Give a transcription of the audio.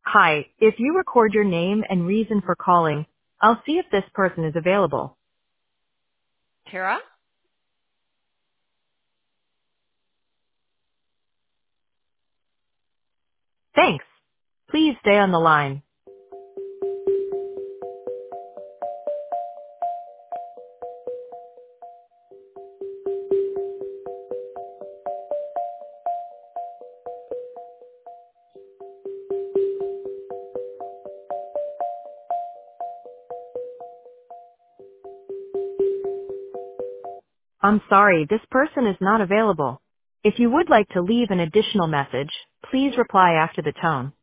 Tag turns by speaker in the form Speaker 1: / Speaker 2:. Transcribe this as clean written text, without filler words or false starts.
Speaker 1: Hi, if you record your name and reason for calling, I'll see if this person is available.
Speaker 2: Tara?
Speaker 1: Thanks. Please stay on the line. I'm sorry, this person is not available. If you would like to leave an additional message, please reply after the tone.